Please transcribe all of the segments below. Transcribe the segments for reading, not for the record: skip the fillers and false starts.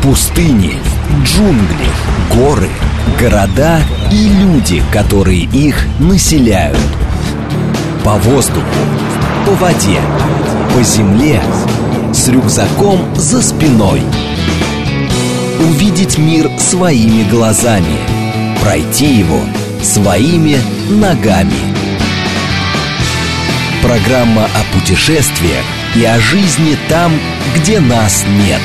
Пустыни, джунгли, горы, города и люди, которые их населяют. По воздуху, по воде, по земле, с рюкзаком за спиной. Увидеть мир своими глазами, пройти его своими ногами. Программа о путешествиях и о жизни там, где нас нет.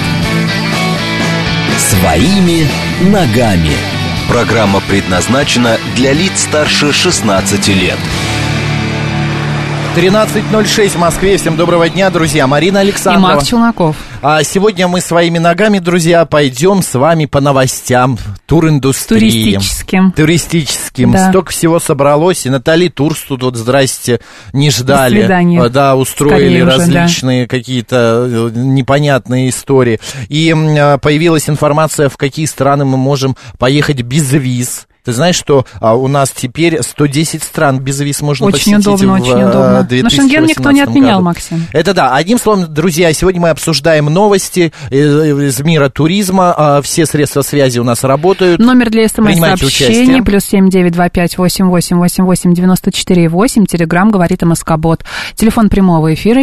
Своими ногами. Программа предназначена для лиц старше 16 лет. 13:06 в Москве. Всем доброго дня, друзья. Марина Александрова и Марк Челноков. А сегодня мы своими ногами, друзья, пойдем с вами по новостям туриндустрии. Туристическим. Да. Столько всего собралось. И Натали Турс тут вот, здрасте, не ждали. До свидания. Да, устроили Скорее различные уже, да. какие-то непонятные истории. И появилась информация, в какие страны мы можем поехать без виз. Ты знаешь, что у нас теперь 110 стран без виз можно очень посетить удобно, в 2018 очень удобно. Но Шенген никто не отменял, году. Максим. Это да. Одним словом, друзья, сегодня мы обсуждаем новости из мира туризма. Все средства связи у нас работают. Номер для СМС-сообщений +7 925 8888 94 8. Телеграм говорит МСК-бот. Телефон прямого эфира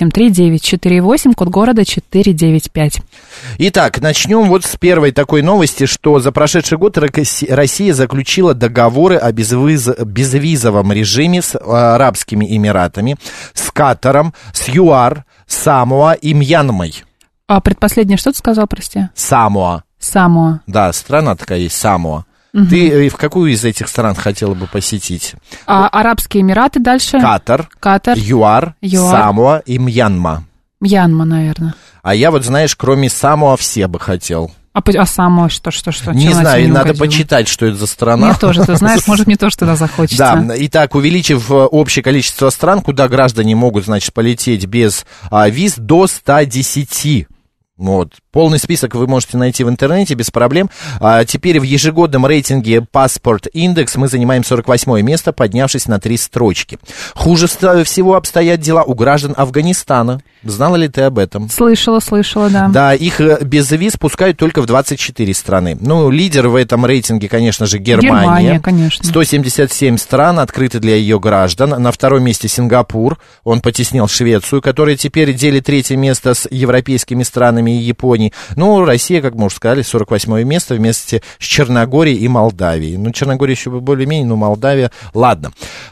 7373948, код города 495. Итак, начнем вот с первой такой новости, что за прошедший год Россия заключила договоры о безвизовом режиме с Арабскими Эмиратами, с Катаром, с ЮАР, Самоа и Мьянмой. А предпоследнее что ты сказал, прости? Самоа. Да, страна такая есть, Самоа. Угу. Ты в какую из этих стран хотела бы посетить? Арабские Эмираты дальше. Катар. ЮАР, Самоа и Мьянма. Мьянма, наверное. А я вот, знаешь, кроме Самоа все бы хотел. А Самоа что? Не знаю, надо почитать, что это за страна. Мне тоже, ты знаешь, может, мне тоже туда захочется. Да, итак, увеличив общее количество стран, куда граждане могут, значит, полететь без виз, до 110. Вот. Полный список вы можете найти в интернете без проблем. Теперь в ежегодном рейтинге Passport Index мы занимаем 48 место, поднявшись на 3 строчки. Хуже всего обстоят дела у граждан Афганистана. Знала ли ты об этом? Слышала, да. Да, их без виз пускают только в 24 страны. Ну, лидер в этом рейтинге, конечно же, Германия. Конечно. 177 стран открыты для ее граждан. На втором месте Сингапур. Он потеснил Швецию, которая теперь делит третье место с европейскими странами и Японией. Ну, Россия, как мы уже сказали, 48 место вместе с Черногорией и Молдавией. Ну, Черногория еще более-менее, но Молдавия, ладно.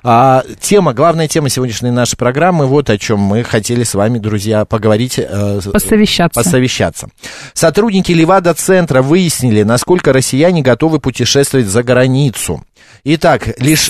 Главная тема сегодняшней нашей программы, вот о чем мы хотели с вами, друзья, поговорить. Посовещаться. Сотрудники Левада-центра выяснили, насколько россияне готовы путешествовать за границу. Итак, лишь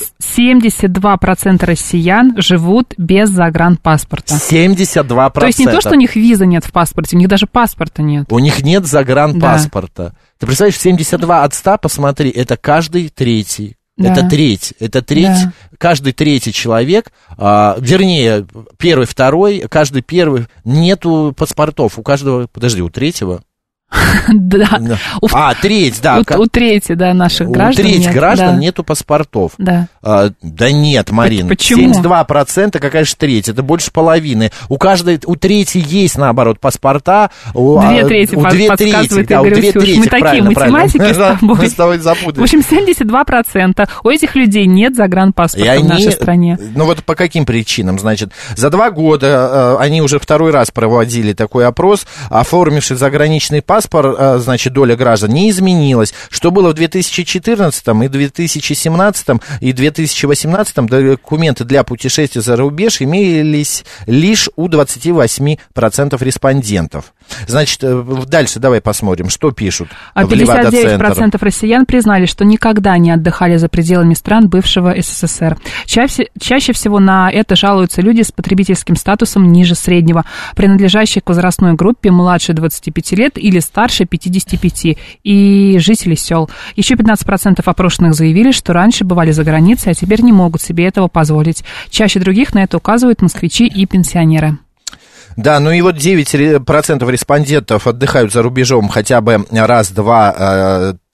72% россиян живут без загранпаспорта. 72%. То есть не то, что у них визы нет в паспорте, у них даже паспорта нет. У них нет загранпаспорта. Да. Ты представляешь, 72 от 100, посмотри, это каждый третий. Да. Это треть. Да. Каждый третий человек, вернее, первый, второй, каждый первый, нету паспортов. У каждого, у третьего. Да. Треть, да. У трети, да, наших граждан нет. У трети граждан да. нету паспортов. Да. Да нет, Марин. Почему? 72%, какая же треть? Это больше половины. У трети есть, наоборот, паспорта. Две трети подсказывает Игорь Усюш. Мы такие математики с тобой. Мы с тобой запутались. В общем, 72% у этих людей нет загранпаспорта в нашей стране. Ну вот по каким причинам? Значит, за 2 года они уже второй раз проводили такой опрос, оформивший заграничный паспорт, значит, доля граждан не изменилась. Что было в 2014 и 2017 и 2018 документы для путешествия за рубеж имелись лишь у 28% респондентов. Значит, дальше давай посмотрим, что пишут в Левада-центр. 59% россиян признали, что никогда не отдыхали за пределами стран бывшего СССР. Чаще всего на это жалуются люди с потребительским статусом ниже среднего, принадлежащие к возрастной группе младше 25 лет или старше 55, и жители сел. Еще 15% опрошенных заявили, что раньше бывали за границей, а теперь не могут себе этого позволить. Чаще других на это указывают москвичи и пенсионеры. Да, ну и вот 9% респондентов отдыхают за рубежом хотя бы раз-два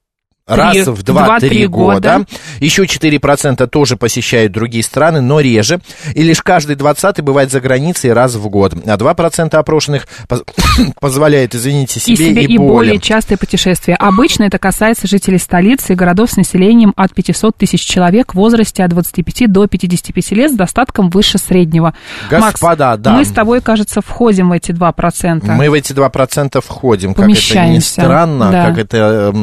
Раз в 2-3 года. Еще 4% тоже посещают другие страны, но реже. И лишь каждый 20-й бывает за границей раз в год. А 2% опрошенных позволяет, извините, себе и более частые путешествия. Обычно это касается жителей столицы и городов с населением от 500 тысяч человек в возрасте от 25 до 55 лет с достатком выше среднего. Господа, Макс, да. Мы с тобой, кажется, входим в эти 2%. Мы в эти 2% входим. Как это ни странно, как это...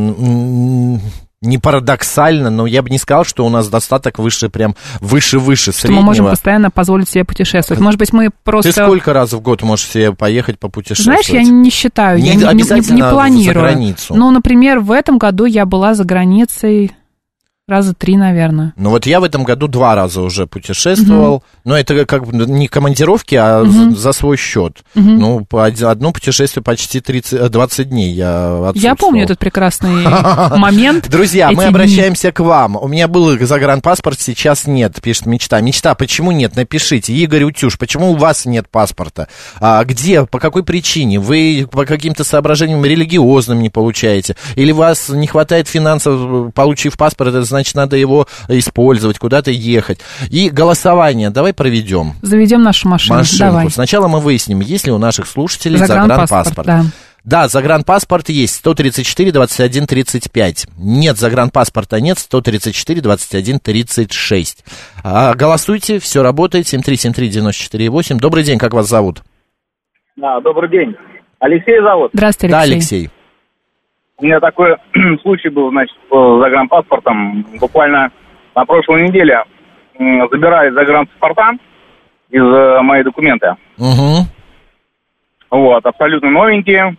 не парадоксально, но я бы не сказал, что у нас достаток выше, прям выше среднего. Мы можем постоянно позволить себе путешествовать. Может быть, мы просто... Ты сколько раз в год можешь себе поехать попутешествовать? Знаешь, я не считаю, я не планирую. За границу. Ну, например, в этом году я была за границей... Раза 3, наверное. Ну вот я в этом году 2 раза уже путешествовал. Но это как бы не командировки, а за свой счет. Ну, одно путешествие почти 20 дней я отсутствовал. Я помню этот прекрасный момент. Друзья, мы обращаемся к вам. У меня был загранпаспорт, сейчас нет, пишет Мечта. Мечта, почему нет? Напишите. Игорь Утюж, почему у вас нет паспорта? Где? По какой причине? Вы по каким-то соображениям религиозным не получаете? Или вас не хватает финансов, получив паспорт, это значит, надо его использовать, куда-то ехать. И голосование давай проведем. Заведем нашу машину. Давай. Сначала мы выясним, есть ли у наших слушателей загранпаспорт. Да, загранпаспорт есть, 134 21 35. Нет, загранпаспорта нет, 134 21 36. Голосуйте, все работает, 7373948. Добрый день, как вас зовут? Да, добрый день. Алексей зовут. Здравствуйте, Да, Алексей. Алексей. У меня такой случай был, значит, с загранпаспортом. Буквально на прошлой неделе забирали загранпаспорта из мои документы. Угу. Вот, абсолютно новенькие.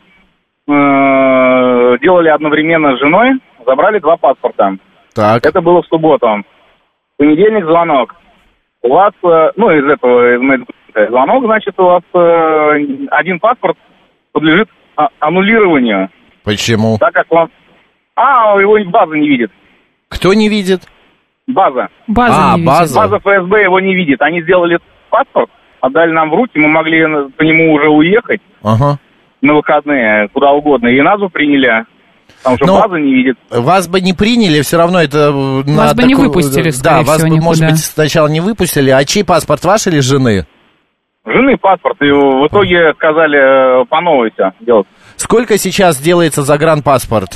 Делали одновременно с женой, забрали 2 паспорта. Так. Это было в субботу. В понедельник звонок. У вас, из моих документов звонок, значит, у вас один паспорт подлежит аннулированию. Почему? Так как он... его база не видит. Кто не видит? База. База ФСБ его не видит. Они сделали паспорт, отдали нам в руки, мы могли по нему уже уехать на выходные, куда угодно. И нас бы приняли, потому что база не видит. Вас бы не приняли, все равно это... Вас бы не выпустили, скорее всего, вас бы, никуда. может быть, сначала не выпустили. А чей паспорт, ваш или жены? Жены паспорт. И в итоге сказали по новой все делать. Сколько сейчас делается загранпаспорт?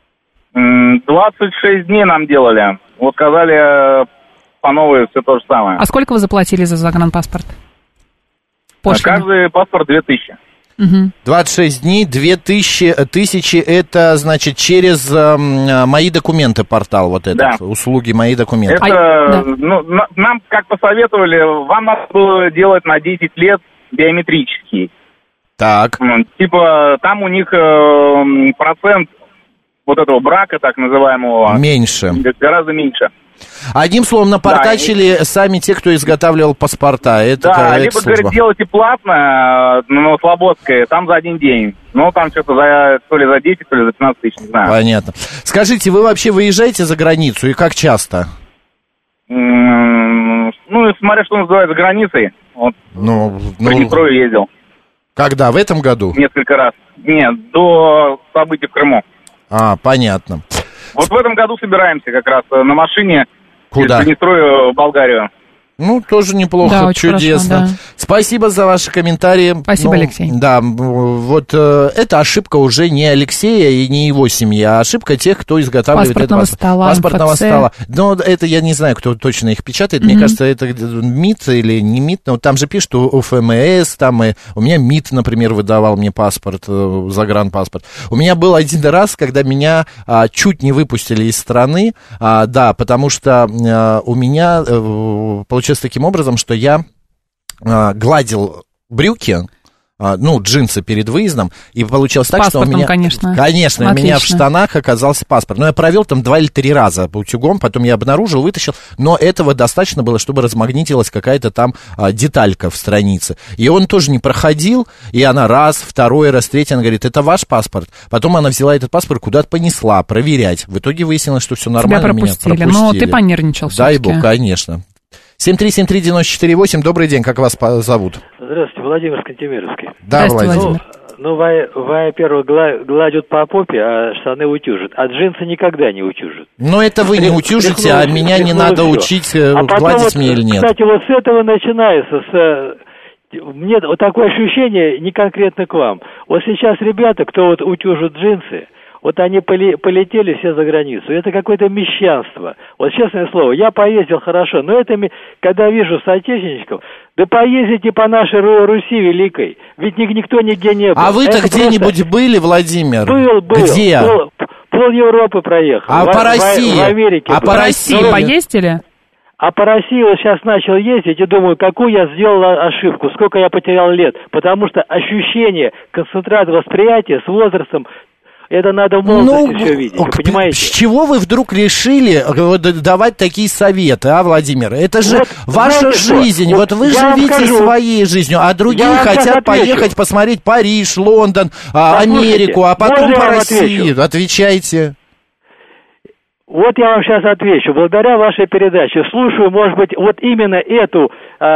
26 дней нам делали. Вот сказали по новой все то же самое. А сколько вы заплатили за загранпаспорт? Пошлина. Каждый паспорт 2000. 26 дней, 2000, это, значит, через «Мои документы» портал, вот этот, услуги «Мои документы». Это, нам как посоветовали, вам надо было делать на 10 лет биометрический. Так. Типа, там у них процент вот этого брака, так называемого... Меньше. Гораздо меньше. Одним словом, напортачили сами те, кто изготавливал паспорта. Это либо, служба. говорит, делайте платно, на Слободской, там за 1 день. Ну, там что-то то ли за 10, то ли за 15 тысяч, не знаю. Понятно. Скажите, вы вообще выезжаете за границу и как часто? Смотря что называется границей. Вот, в Приднестровье ездил. Когда? В этом году? Несколько раз. Нет, до событий в Крыму. Понятно. Вот в этом году собираемся как раз на машине. Куда? Из Приднестровья в Болгарию. Тоже неплохо, да, чудесно. Хорошо, да. Спасибо за ваши комментарии. Спасибо, Алексей. Да, вот это ошибка уже не Алексея и не его семьи, а ошибка тех, кто изготавливает паспортного стола. Но это я не знаю, кто точно их печатает. Мне кажется, это МИД или не МИД. Но там же пишут УФМС, там и у меня МИД, например, выдавал мне паспорт, загранпаспорт. У меня был один раз, когда меня чуть не выпустили из страны, потому что у меня получилось таким образом, что я гладил брюки, джинсы перед выездом, и получилось так, что у меня... конечно, у меня в штанах оказался паспорт. Но я провел там 2 или 3 раза по утюгом, потом я обнаружил, вытащил, но этого достаточно было, чтобы размагнитилась какая-то там деталька в странице. И он тоже не проходил, и она раз, второй раз, третий, она говорит, это ваш паспорт. Потом она взяла этот паспорт, куда-то понесла, проверять. В итоге выяснилось, что все нормально. Тебя пропустили. Но ты понервничал Дай все-таки. бог, конечно. 7373948, добрый день, как вас зовут? Здравствуйте, Владимир Кантемировский. Да, Владимир. Ну, во-первых, гладят по попе, а штаны утюжат. А джинсы никогда не утюжат. Но это вы не утюжите, а меня не надо учить, гладить мне или нет. Кстати, вот с этого начинается, мне вот такое ощущение, не конкретно к вам. Вот сейчас ребята, кто вот утюжат джинсы, вот они полетели все за границу. Это какое-то мещанство. Вот честное слово, я поездил хорошо, но это, когда вижу соотечественников, да поездите по нашей Руси великой, ведь никто нигде не был. А вы-то где-нибудь были, Владимир? Был. Где? Пол Европы проехал. А по России? В Америке. А по России поездили? А по России вот сейчас начал ездить и думаю, какую я сделал ошибку, сколько я потерял лет. Потому что ощущение, концентрат восприятия с возрастом, это надо в молодости все видеть, понимаете? С чего вы вдруг решили давать такие советы, а, Владимир? Это же вот, ваша жизнь, что? Вот вы живите своей жизнью, а другие хотят поехать посмотреть Париж, Лондон, Америку, а потом по России. Отвечайте. Вот я вам сейчас отвечу. Благодаря вашей передаче слушаю, может быть, вот именно эту,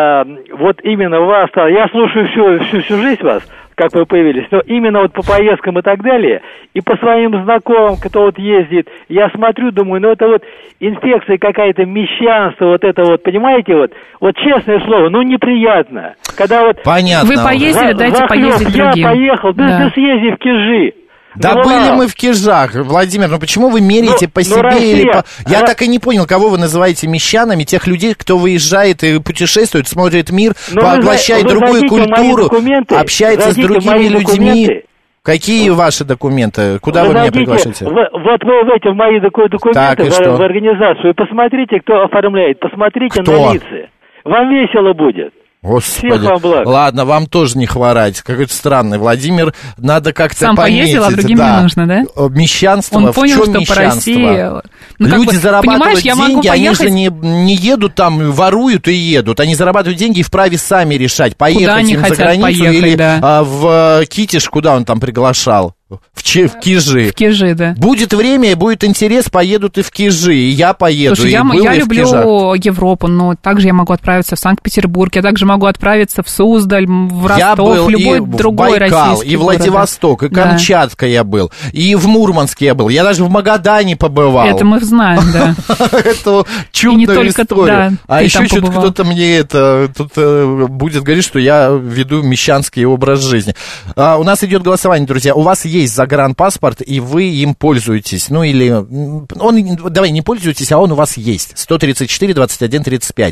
вот именно вас, я слушаю всю жизнь вас, как вы появились, но именно вот по поездкам и так далее, и по своим знакомым, кто вот ездит, я смотрю, думаю, ну это вот инфекция какая-то, мещанство, вот это вот, понимаете, вот честное слово, ну неприятно. Когда вот... Понятно. Вы поездили, дайте поездить другим. Я поехал, да съезди в Кижи. Да были мы в Кижах, Владимир, ну почему вы меряете по себе Россия, или по... Я так и не понял, кого вы называете мещанами, тех людей, кто выезжает и путешествует, смотрит мир, поглощает другую культуру, общается с другими людьми. Какие ваши документы? Куда вы меня приглашаете? Вот вы в мои документы в организацию, посмотрите, кто оформляет, посмотрите на лица. Вам весело будет. Господи, ладно, вам тоже не хворать. Какой-то странный Владимир, надо как-то сам пометить. Сам поездил, а другим не нужно, да? Мещанство, он понял, в чем что мещанство? По России... Ну, люди зарабатывают деньги, они поехать... же не едут там, воруют и едут. Они зарабатывают деньги и вправе сами решать, поехать им за границу или в Китиш, куда он там приглашал. В Кижи. В Кижи, да. Будет время и будет интерес, поедут и в Кижи. И я поеду. Слушай, я люблю Европу, но также я могу отправиться в Санкт-Петербург, я также могу отправиться в Суздаль, в Ростов, в любой другой Байкал, российский и Владивосток, и Камчатка я был, и в Мурманске я был, я даже в Магадане побывал. Это мы знаем, да. Это чудная история. А еще что-то кто-то мне тут будет говорить, что я веду мещанский образ жизни. У нас идет голосование, друзья. У вас есть загранпаспорт, и вы им пользуетесь, ну или, давай не пользуетесь, а он у вас есть, 134-21-35,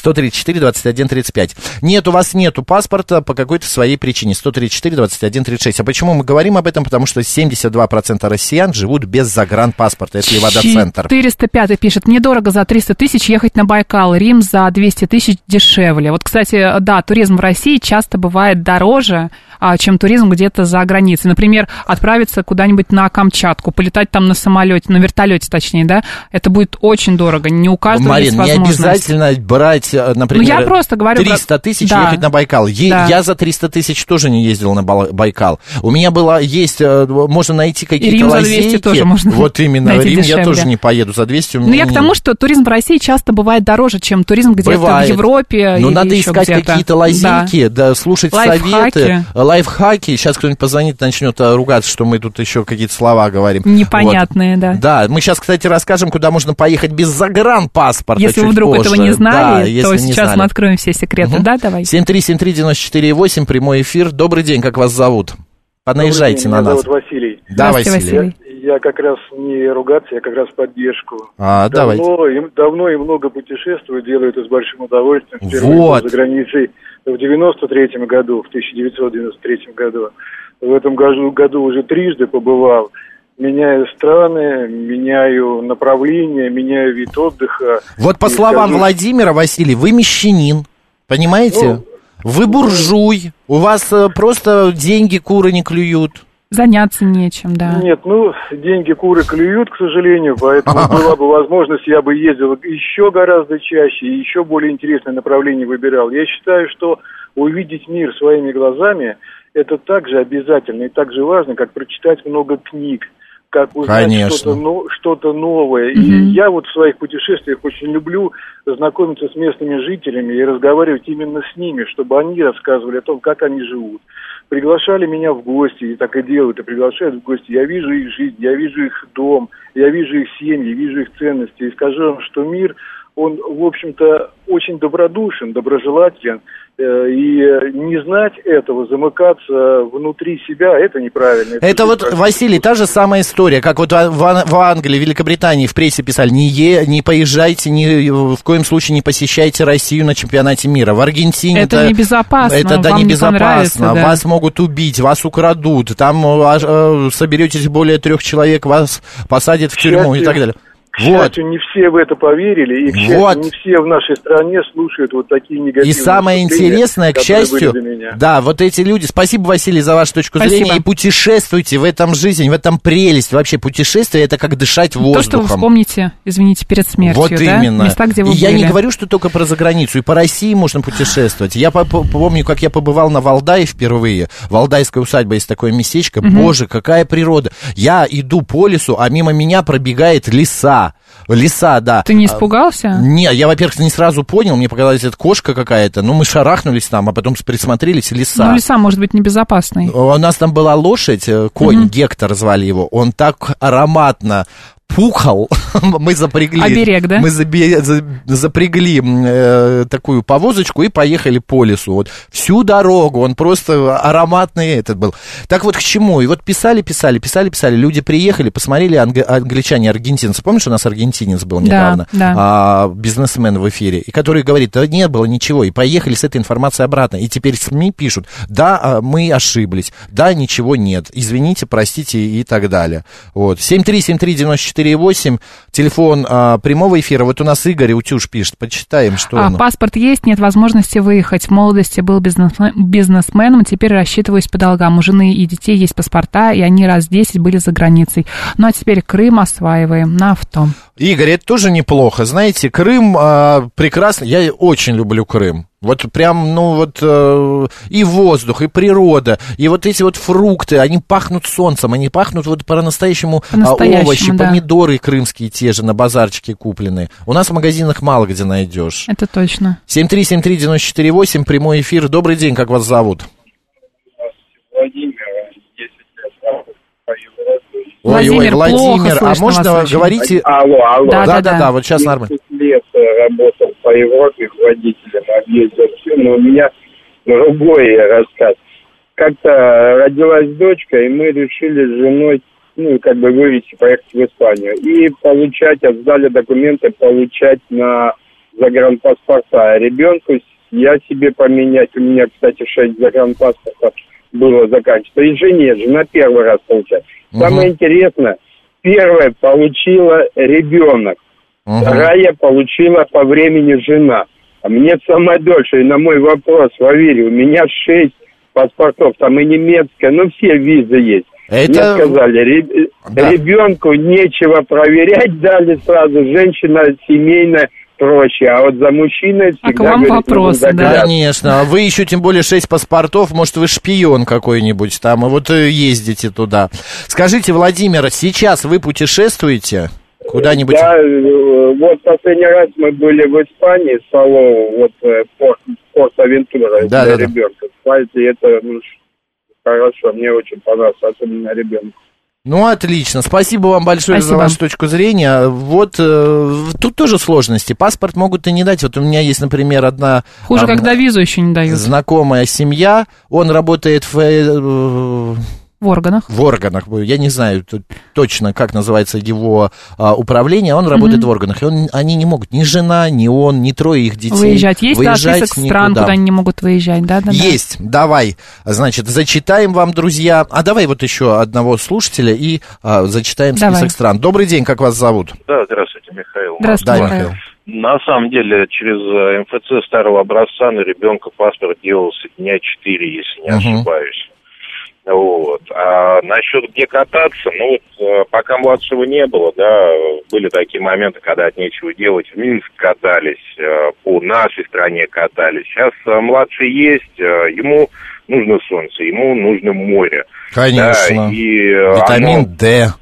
134-21-35. Нет, у вас нету паспорта по какой-то своей причине, 134-21-36. А почему мы говорим об этом? Потому что 72% россиян живут без загранпаспорта, это Левада-центр. 405 пишет, мне дорого за 300 тысяч ехать на Байкал, Рим за 200 тысяч дешевле. Вот, кстати, да, туризм в России часто бывает дороже, чем туризм где-то за границей. Например, отправиться куда-нибудь на Камчатку, полетать там на самолете, на вертолете, точнее, да, это будет очень дорого, не у каждого Марин, есть возможность. Не обязательно брать, например, я просто говорю 300 тысяч ехать на Байкал. Я за 300 тысяч тоже не ездил на Байкал. У меня можно найти какие-то лазейки. Рим за 200 тоже можно. Вот именно, Рим я тоже не поеду за 200. Но я к тому, что туризм в России часто бывает дороже, чем туризм где-то в Европе. Но надо искать какие-то лазейки, слушать советы, лайфхаки. Сейчас кто-нибудь позвонит, начнет ругаться, что мы тут еще какие-то слова говорим. Непонятные, вот. Да. Мы сейчас, кстати, расскажем, куда можно поехать без загранпаспорта. Если вы вдруг позже. этого не знали, то сейчас знали. мы откроем все секреты, да, давай. 7373948, прямой эфир. Добрый день, как вас зовут? Понаезжайте на нас. Меня зовут Василий. Да, Василий. Я как раз не ругаться, я как раз поддержку. Давайте. Давно и много путешествую, делаю это с большим удовольствием. Впервые за границей в 1993 году, в 1993 году. В этом году уже трижды побывал. Меняю страны, меняю направление, меняю вид отдыха. Вот по словам Владимира, Василий, вы мещанин, понимаете? Вы буржуй, у вас просто деньги куры не клюют. Заняться нечем, да. Нет, деньги куры клюют, к сожалению, поэтому была бы возможность, я бы ездил еще гораздо чаще и еще более интересное направление выбирал. Я считаю, что увидеть мир своими глазами – это так же обязательно и так же важно, как прочитать много книг. как узнать что-то новое. И я вот в своих путешествиях очень люблю знакомиться с местными жителями и разговаривать именно с ними, чтобы они рассказывали о том, как они живут. Приглашали меня в гости, и так и делают, и приглашают в гости. Я вижу их жизнь, я вижу их дом, я вижу их семьи, вижу их ценности. И скажу вам, что мир, он, в общем-то, очень добродушен, доброжелателен. И не знать этого, замыкаться внутри себя, это неправильно. Это вот, Василий, та же самая история, как вот в Англии, Великобритании в прессе писали, не поезжайте, в коем случае не посещайте Россию на чемпионате мира. В Аргентине это небезопасно, это вам небезопасно, да. Вас могут убить, вас украдут, там соберетесь более 3 человек, вас посадят в тюрьму и так далее. К счастью, не все в это поверили, и, к счастью, не все в нашей стране слушают вот такие негативные. И самое интересное, к счастью, да, вот эти люди, спасибо, Василий, за вашу точку зрения, и путешествуйте, в этом жизнь, в этом прелесть, вообще путешествие, это как дышать воздухом. То, что вы вспомните, извините, перед смертью, вот да? Именно. Места, где вы и были. Я не говорю, что только про заграницу, и по России можно путешествовать. Я помню, как я побывал на Валдае впервые, Валдайская усадьба, есть такое местечко, боже, какая природа. Я иду по лесу, а мимо меня пробегает лиса, да. Ты не испугался? Не, я, во-первых, не сразу понял, мне показалось, это кошка какая-то, мы шарахнулись там, а потом присмотрелись, лиса. Ну, лиса может быть небезопасной. У нас там была лошадь, конь, Гектор звали его, он так ароматно пухал, мы запрягли... Оберег, да? Мы запрягли такую повозочку и поехали по лесу. Вот всю дорогу, он просто ароматный этот был. Так вот к чему? И вот писали, люди приехали, посмотрели англичане, аргентинцы. Помнишь, у нас аргентинец был недавно? Да. Бизнесмен в эфире, и который говорит, да не было ничего, и поехали с этой информацией обратно. И теперь СМИ пишут, да, мы ошиблись, да, ничего нет, извините, простите и так далее. Вот. 7373948, телефон прямого эфира. Вот у нас Игорь Утюж пишет, почитаем, что он. Паспорт есть, нет возможности выехать. В молодости был бизнесменом, теперь рассчитываюсь по долгам. У жены и детей есть паспорта, и они раз 10 были за границей. Ну, а теперь Крым осваиваем на авто. Игорь, это тоже неплохо. Знаете, Крым прекрасно. Я очень люблю Крым. Вот прям, и воздух, и природа, и вот эти вот фрукты, они пахнут солнцем, они пахнут вот по-настоящему овощи, да. Помидоры крымские те же на базарчике купленные. У нас в магазинах мало где найдешь. Это точно. 7373948, прямой эфир. Добрый день, как вас зовут? Владимир, 10 лет. Владимир, а можно говорите... Алло. Да, вот сейчас нормально. 10 лет работал по Европе водителем, объездил все, но у меня другой рассказ. Как-то родилась дочка, и мы решили с женой, вывести, поехать в Испанию. И отдали документы, получать на загранпаспорта. Ребенку я себе поменять, у меня, кстати, 6 загранпаспортов было заканчиваться. И жена первый раз получает. Самое интересное, первая получила ребенок, вторая получила по времени жена. А мне самое дольше, и на мой вопрос, поверь, у меня 6 паспортов, там и немецкая, все визы есть. Мне сказали, ребенку нечего проверять, дали сразу, женщина семейная, проще, а вот за мужчиной всегда... А к вам вопросы, да? Конечно, вы еще тем более 6 паспортов, может, вы шпион какой-нибудь там, и вот ездите туда. Скажите, Владимир, сейчас вы путешествуете куда-нибудь? Да, вот последний раз мы были в Испании, Салоу, Порт-Авентура для ребенка. Кстати, это хорошо, мне очень понравилось, особенно ребенку. Отлично. Спасибо вам большое за вашу точку зрения. Вот тут тоже сложности. Паспорт могут и не дать. Вот у меня есть, например, одна... Хуже, когда визу еще не дают. Знакомая семья. Он работает в органах. В органах. Я не знаю точно, как называется его управление. Он работает в органах. И они не могут, ни жена, ни он, ни 3 их детей. Выезжать. Есть список стран, куда они не могут выезжать, да? Есть. Давай. Значит, зачитаем вам, друзья. Давай вот еще одного слушателя и зачитаем список стран. Добрый день, как вас зовут? Да, здравствуйте, Михаил. Здравствуйте, Михаил. На самом деле, через МФЦ старого образца на ребенка паспорт делался дня 4, если не ошибаюсь. Вот. А насчет где кататься, пока младшего не было, были такие моменты, когда от нечего делать, в Минск катались, по нашей стране катались. Сейчас младший есть, ему нужно солнце, ему нужно море. Конечно. Да, и витамин D.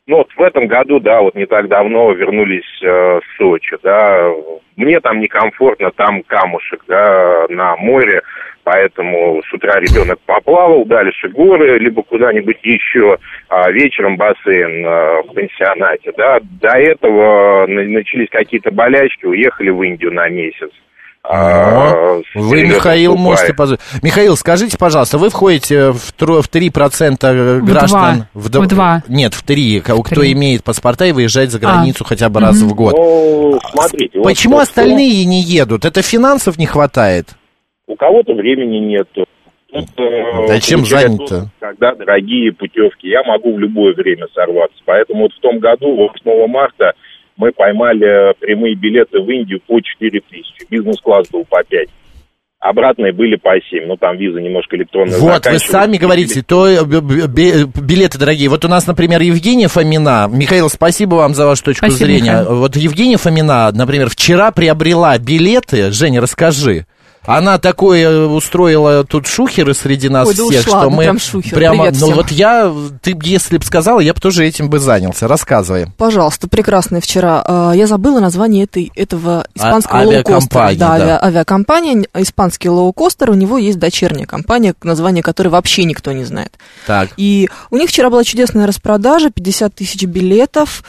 Ну, вот в этом году, да, вот не так давно вернулись в Сочи, да, мне там некомфортно, там камушек, да, на море, поэтому с утра ребенок поплавал, дальше горы, либо куда-нибудь еще, а вечером бассейн в пансионате, да. До этого начались какие-то болячки, уехали в Индию на месяц. Вы, Михаил, можете позволить. Михаил, скажите, пожалуйста, вы входите в 3% граждан... В 2. Нет, в 3, кто имеет паспорта и выезжает за границу хотя бы раз в год. Ну, смотрите. Почему остальные не едут? Это финансов не хватает? У кого-то времени нет. Да чем занято? Когда дорогие путевки, я могу в любое время сорваться. Поэтому вот в том году, 8 марта, мы поймали прямые билеты в Индию по 4 тысячи. Бизнес-класс был по 5. Обратные были по 7. Ну, там виза немножко электронная. Вот, вы сами говорите, то билеты дорогие. Вот у нас, например, Евгения Фомина. Михаил, спасибо вам за вашу точку зрения. Михаил. Вот Евгения Фомина, например, вчера приобрела билеты. Женя, расскажи. Она такое устроила тут шухеры среди нас всех, что мы прямо... Ну вот ты если бы сказала, я бы тоже этим бы занялся. Рассказывай. Пожалуйста, прекрасное вчера. Я забыла название этого испанского лоукостера. Да, авиакомпания, испанский лоукостер, у него есть дочерняя компания, название которой вообще никто не знает. Так. И у них вчера была чудесная распродажа, 50 тысяч билетов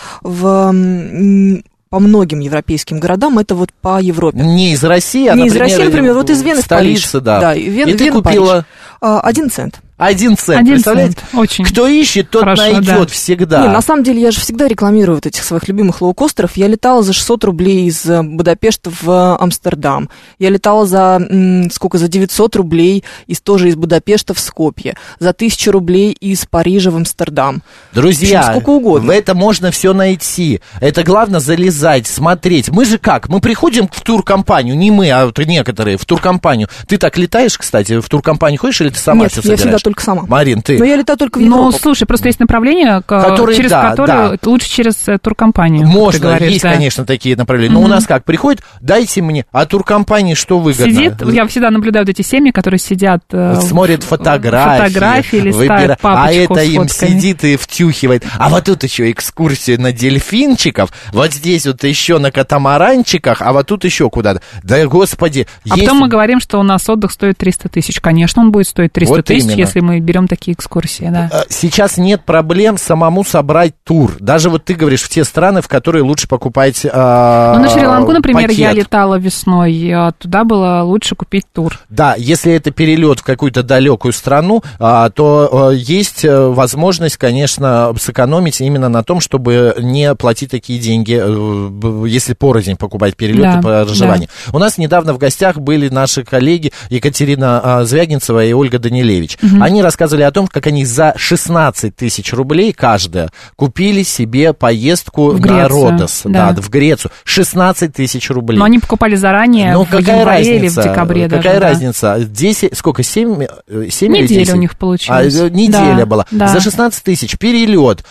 по многим европейским городам, это вот по Европе. Не из России, а, не из России, например, вот из Вены в Париж. Столица, да. Да, и ты купила... 1 цент. 1 цент, представляете? Очень кто ищет, тот хорошо, найдет, да. Всегда. Не, на самом деле, я же всегда рекламирую вот этих своих любимых лоукостеров. Я летала за 600 рублей из Будапешта в Амстердам. Я летала за 900 рублей тоже из Будапешта в Скопье. За 1000 рублей из Парижа в Амстердам. Друзья, сколько угодно. В это можно все найти. Это главное залезать, смотреть. Мы же как? Мы приходим в туркомпанию, не мы, а вот некоторые, в туркомпанию. Ты так летаешь, кстати, в туркомпанию ходишь или ты сама все собираешь? Я всегда только сама. Марин, ты? Но я летаю только в Европу. Ну, слушай, просто есть направления, через которые лучше через туркомпанию. Можно, есть, конечно, такие направления. Но у нас как? Приходит, дайте мне, а туркомпании что выгодно? Я всегда наблюдаю вот эти семьи, которые сидят... Смотрят фотографии листают папочку а это с им фотками. сидит и втюхивает. А вот тут еще экскурсия на дельфинчиков, вот здесь вот еще на катамаранчиках, а вот тут еще куда-то. Да, господи. А потом мы говорим, что у нас отдых стоит 300 тысяч. Конечно, он будет стоить 300 тысяч, если мы берем такие экскурсии, да. Сейчас нет проблем самому собрать тур. Даже вот ты говоришь, в те страны, в которые лучше покупать на Шри-Ланку, например, пакет. Я летала весной, туда было лучше купить тур. Да, если это перелет в какую-то далекую страну, то есть возможность, конечно, сэкономить именно на том, чтобы не платить такие деньги, если порознь покупать перелеты по проживанию. Да. У нас недавно в гостях были наши коллеги Екатерина Звягинцева и Ольга Данилевич. Они рассказывали о том, как они за 16 тысяч рублей каждая купили себе поездку на Родос, в Грецию. 16 тысяч рублей. Но они покупали заранее, в январе или в декабре даже. Какая разница? 10, сколько, 7 неделя у них получилось. Неделя была. Да. За 16 тысяч перелет,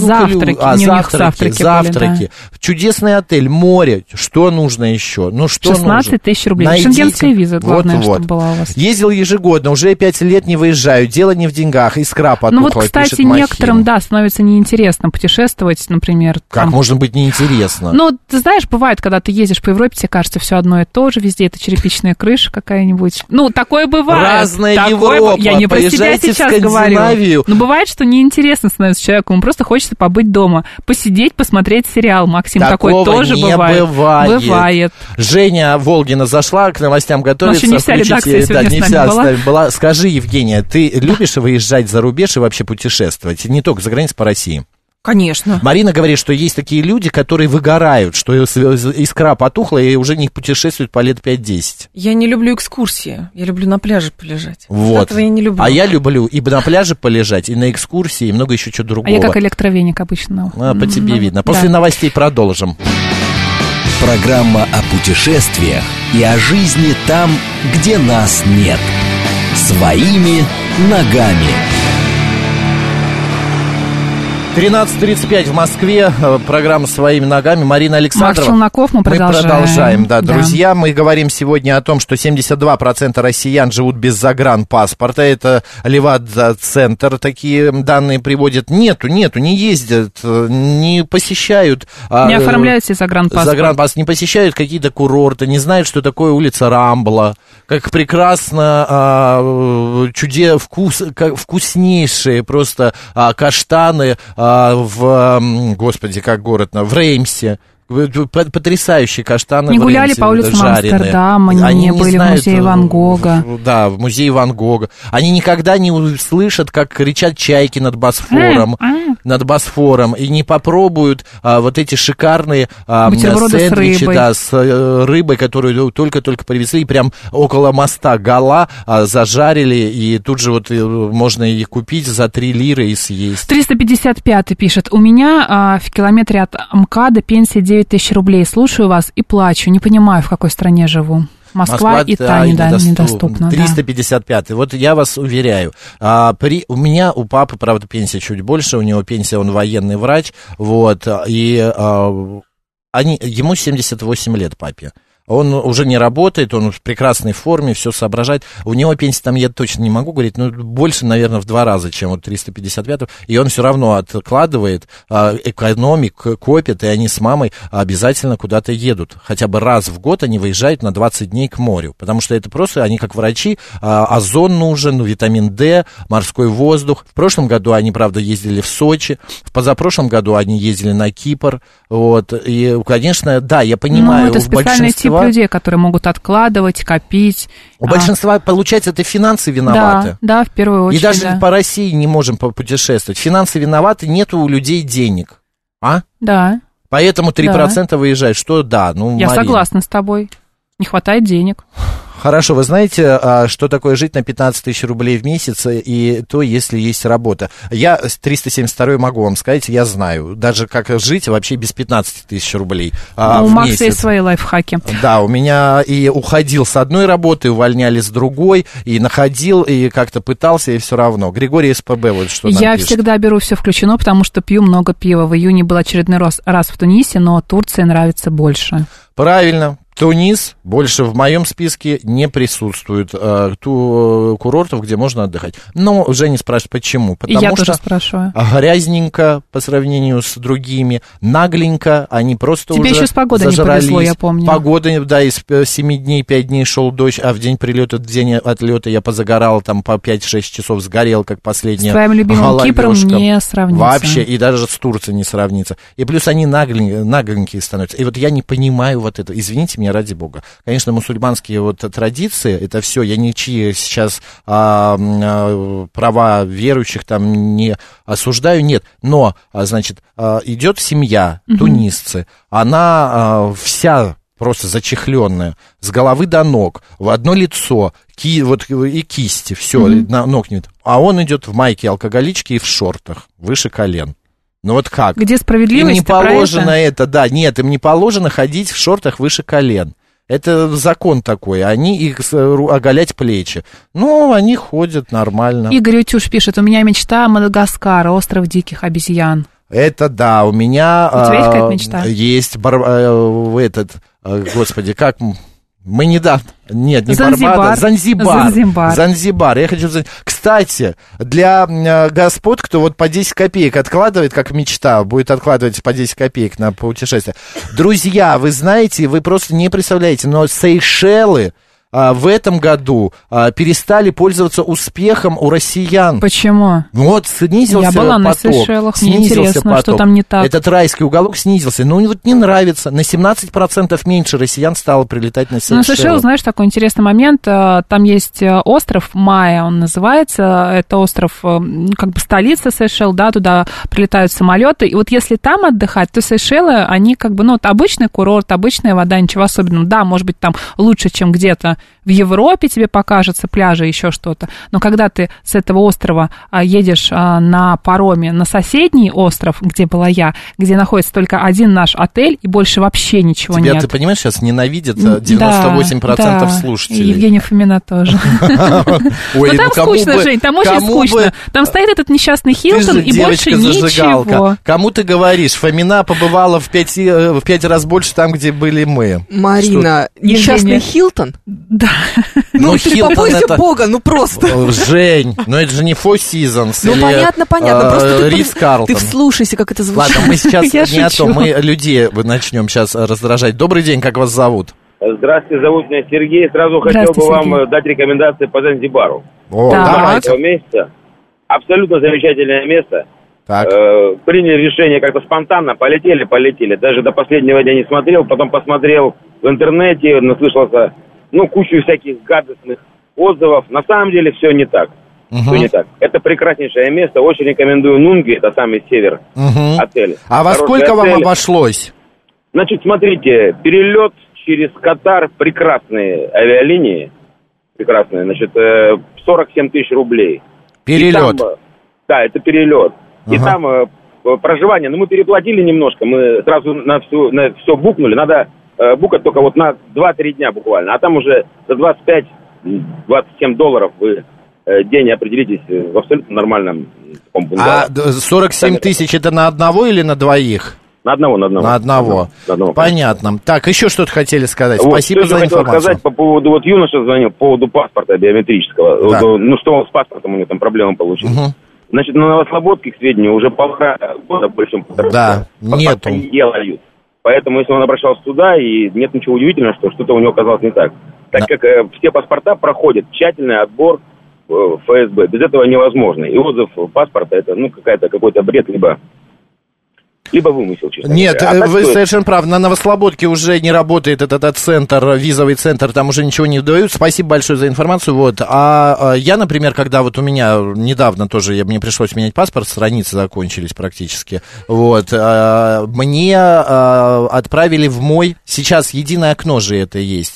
завтраки, чудесный отель, море. Что нужно еще? 16 тысяч рублей. Шенгенская виза, главное, чтобы была у вас. Ездил ежегодно, уже 5 лет не выезжаю. Дело не в деньгах, искра потухла. Ну вот, кстати, некоторым, становится неинтересно путешествовать, например. Как можно быть неинтересно? Ну, ты знаешь, бывает, когда ты ездишь по Европе, тебе кажется все одно и то же, везде это черепичная крыша какая-нибудь. Ну, такое бывает. Разная Европа. Я не про себя сейчас говорю. Но бывает, что неинтересно становится человеку, ему просто хочется побыть дома, посидеть, посмотреть сериал. Максим, такое тоже бывает. Женя Волгина зашла, к новостям готовится. Не вся редакция сегодня с нами была. Скажи, Евгения, ты любишь выезжать за рубеж и вообще путешествовать? Не только за границей, по России. Конечно. Марина говорит, что есть такие люди, которые выгорают, что искра потухла и уже не путешествуют по лет 5-10. Я не люблю экскурсии. Я люблю на пляже полежать. Вот. Этого я не люблю. А я люблю и на пляже полежать, и на экскурсии, и много еще чего другого. А я как электровеник обычно. По тебе видно. После новостей продолжим. Программа о путешествиях и о жизни там, где нас нет. Своими ногами. 13:35 в Москве. Программа «Своими ногами». Марина Александрова. Макс Челноков, мы продолжаем. Да, друзья. Мы говорим сегодня о том, что 72% россиян живут без загранпаспорта. Это Левада-центр такие данные приводит. Нету, не ездят, не посещают. Не оформляют себе загранпаспорт. Не посещают какие-то курорты, не знают, что такое улица Рамбла. Как прекрасно, вкуснейшие просто каштаны господи, как город, в Реймсе. Потрясающие каштаны. Не гуляли по улицам Амстердама, не были в музее Ван Гога. Да, в музее Ван Гога. Они никогда не услышат, как кричат чайки над Босфором, и не попробуют вот эти шикарные сэндвичи с рыбой, которую только-только привезли, и прям около моста Гала зажарили, и тут же вот можно их купить за 3 лиры и съесть. 355 пишет: у меня в километре от МКАДа пенсия 9 тысяч рублей. Слушаю вас и плачу. Не понимаю, в какой стране живу. Москва и та недоступна. 355. Да. Вот я вас уверяю. У меня, у папы, правда, пенсия чуть больше. У него пенсия, он военный врач. Вот. И ему 78 лет, папе. Он уже не работает, он в прекрасной форме, все соображает. У него пенсия там, я точно не могу говорить, но больше, наверное, в 2 раза, чем вот 355. И он все равно откладывает, экономит, копит, и они с мамой обязательно куда-то едут. Хотя бы раз в год они выезжают на 20 дней к морю. Потому что это просто, они как врачи, озон нужен, витамин D, морской воздух. В прошлом году они, правда, ездили в Сочи. В позапрошлом году они ездили на Кипр. Вот. И, конечно, да, я понимаю, это специальный тип людей, которые могут откладывать, копить. У большинства, получается, это финансы виноваты. Да, в первую очередь. И даже по России не можем путешествовать. Финансы виноваты, нет у людей денег. Да. Поэтому 3% выезжают. Что да, Я согласна с тобой. Не хватает денег. Хорошо, вы знаете, что такое жить на 15 тысяч рублей в месяц, и то, если есть работа. Я 372 могу вам сказать, я знаю, даже как жить вообще без 15 тысяч рублей у Макса есть свои лайфхаки. Да, у меня и уходил с одной работы, увольняли с другой, и находил, и как-то пытался, и все равно. Григорий СПБ вот что нам Я пишет. Всегда беру все включено, потому что пью много пива. В июне был очередной раз в Тунисе, но Турция нравится больше. Правильно. Тунис больше в моем списке не присутствует курортов, где можно отдыхать. Но Женя спрашивает, почему? Потому я что тоже спрашиваю. Грязненько по сравнению с другими, нагленько, они просто Тебе уже еще с погодой зажрались. Не повезло, я помню. Погода, да, из 7 дней 5 дней шел дождь, а в день прилета, в день отлета я позагорал, там по 5-6 часов сгорел, как последняя. С твоим любимым Кипром не сравнится. Вообще, и даже с Турцией не сравнится. И плюс они нагленькие становятся. И вот я не понимаю вот это. Извините меня, ради бога. Конечно, мусульманские вот традиции, это все, я ничьи сейчас права верующих там не осуждаю, нет. Но, значит, идет семья, тунисцы, она вся просто зачехленная, с головы до ног, в одно лицо, вот и кисти, все, ног нет. А он идет в майке алкоголички и в шортах, выше колен. Ну вот как? Где справедливость? Им не положено это, да, нет, им не положено ходить в шортах выше колен. Это закон такой, они их оголять плечи. Ну, они ходят нормально. Игорь Утюж пишет: у меня мечта Мадагаскар, остров диких обезьян. Это да, у меня... У тебя есть какая-то мечта? Есть, господи, как... Мы недавно... Нет, не Барбадос, Занзибар. Я хочу... Кстати, для господ, кто вот по 10 копеек откладывает, как мечта, будет откладывать по 10 копеек на путешествие. Друзья, вы знаете, вы просто не представляете, но Сейшелы в этом году перестали пользоваться успехом у россиян. Почему? Вот снизился поток. Я была на Сейшелах, мне интересно, что там не так. Этот райский уголок снизился. Ну, вот не нравится. На 17% меньше россиян стало прилетать на Сейшелы. Ну, Сейшелы, знаешь, такой интересный момент. Там есть остров Майя, он называется. Это остров, как бы столица Сейшел, да, туда прилетают самолеты. И вот если там отдыхать, то Сейшелы, они как бы, ну, вот обычный курорт, обычная вода, ничего особенного. Да, может быть, там лучше, чем где-то В Европе тебе покажется пляжи, еще что-то. Но когда ты с этого острова едешь на пароме на соседний остров, где была я, где находится только один наш отель, и больше вообще ничего нет. Ты понимаешь, сейчас ненавидят 98% слушателей. Евгения Фомина тоже. Ой, там скучно, Жень, там очень скучно. Там стоит этот несчастный Хилтон, и больше ничего. Кому ты говоришь? Фомина побывала в 5 раз больше там, где были мы. Марина, несчастный Хилтон? Да. Ну, ты побойся Бога, ну просто. Жень, ну это же не Four Seasons. Ну, понятно. Просто Рис Карлтон. Ты вслушайся, как это звучит. Ладно, мы сейчас не о том, мы людей начнем сейчас раздражать. Добрый день, как вас зовут? Здравствуйте, зовут меня Сергей. Сразу хотел бы вам дать рекомендации по Занзибару. Так. Этого месяца. Абсолютно замечательное место. Так. Приняли решение как-то спонтанно, полетели. Даже до последнего дня не смотрел, потом посмотрел в интернете, наслышался, кучу всяких гадостных отзывов. На самом деле все не так. Все не так. Это прекраснейшее место. Очень рекомендую Нунги, это самый север отель. А во сколько вам обошлось? Значит, смотрите, перелет через Катар, прекрасные авиалинии. Прекрасные, значит, 47 тысяч рублей. Перелет? Да, это перелет. И там проживание, мы переплатили немножко, мы сразу на все букнули, надо букать только вот на 2-3 дня буквально, а там уже за $25-27 вы день определитесь в абсолютно нормальном бунгало. А 47 тысяч это на одного или на двоих? На одного. На одного. Понятно. Так, еще что-то хотели сказать. Вот, спасибо за информацию. Хотел сказать по поводу, юноша звонил, по поводу паспорта биометрического. Да. Что он с паспортом, у него там проблемы получились. Значит, на Новослободке, к сведению, уже 1,5 года, больше, чем 1,5 года, нету. Не делают. Поэтому, если он обращался туда, и нет ничего удивительного, что что-то у него оказалось не так. Так как все паспорта проходят тщательный отбор в ФСБ. Без этого невозможно. И отзыв паспорта, это, какой-то бред, либо вымысел, честно Нет, говоря. вы совершенно правы. На Новослободке уже не работает этот центр, визовый центр, там уже ничего не дают. Спасибо большое за информацию. А я, например, когда у меня недавно тоже, мне пришлось менять паспорт, страницы закончились практически. Мне отправили в мой, сейчас единое окно же это есть,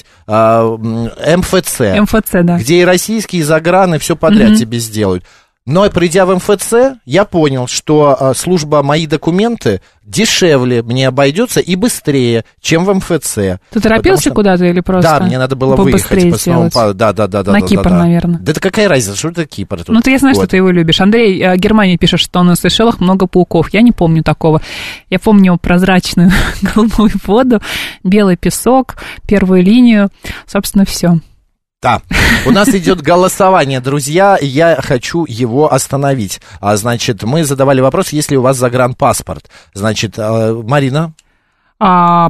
МФЦ. МФЦ, да. Где и российские, и заграны, все подряд тебе сделают. Но, придя в МФЦ, я понял, что служба «Мои документы» дешевле мне обойдется и быстрее, чем в МФЦ. Ты торопился куда-то или просто? Да, мне надо было выехать по снова. Да. На Кипр, наверное. Да это какая разница, что это Кипр? Ты я знаю, что ты его любишь. Андрей Германия пишет, что на Сейшелах много пауков. Я не помню такого. Я помню прозрачную голубую воду, белый песок, первую линию. Собственно, все. Да, у нас идет голосование, друзья, я хочу его остановить. Значит, мы задавали вопрос, есть ли у вас загранпаспорт. Значит, Марина? 68%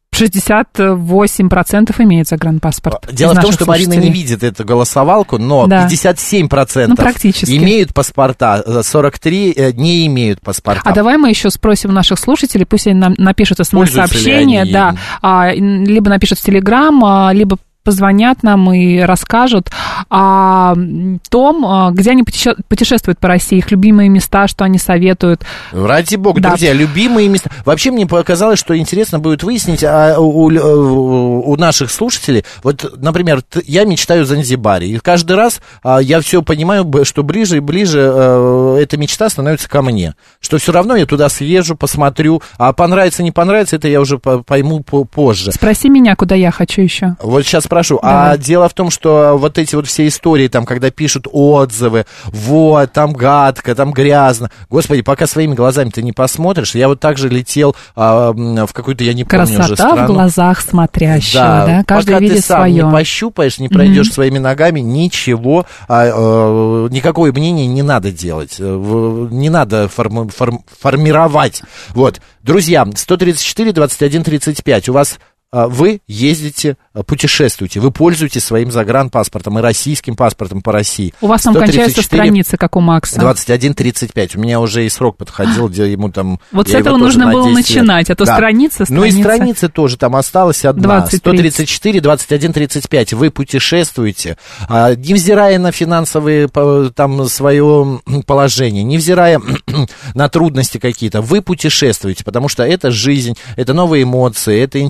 имеет загранпаспорт. Дело в том, что Марина не видит эту голосовалку, но 57% имеют паспорта, 43% не имеют паспорта. А давай мы еще спросим наших слушателей, пусть они нам напишут смс-сообщение, либо напишут в Телеграм, либо позвонят нам и расскажут о том, где они путешествуют по России, их любимые места, что они советуют. Ради бога, друзья, любимые места. Вообще мне показалось, что интересно будет выяснить у наших слушателей. Например, я мечтаю о Занзибаре, и каждый раз я все понимаю, что ближе и ближе эта мечта становится ко мне. Что все равно я туда съезжу, посмотрю, а понравится, не понравится, это я уже пойму позже. Спроси меня, куда я хочу еще. Вот сейчас спрошу. А дело в том, что эти все истории, там, когда пишут отзывы, там гадко, там грязно. Господи, пока своими глазами ты не посмотришь. Я так же летел в какую-то, я не помню уже страну. Красота в глазах смотрящего, да? Каждый видит свое. Пока ты сам не пощупаешь, не пройдешь своими ногами, ничего, никакое мнение не надо делать. Не надо формировать. Друзья, 134, 21, 35. У вас... Вы ездите, путешествуете, вы пользуетесь своим загранпаспортом и российским паспортом по России. У вас там кончаются страницы, как у Макса. 21-35. У меня уже и срок подходил, где ему там... Вот с этого нужно было начинать, а то страница. Ну и страницы тоже, там осталась одна. 134, 21-35. Вы путешествуете, невзирая на финансовые, там, свое положение, невзирая на трудности какие-то, вы путешествуете, потому что это жизнь, это новые эмоции, это интересно.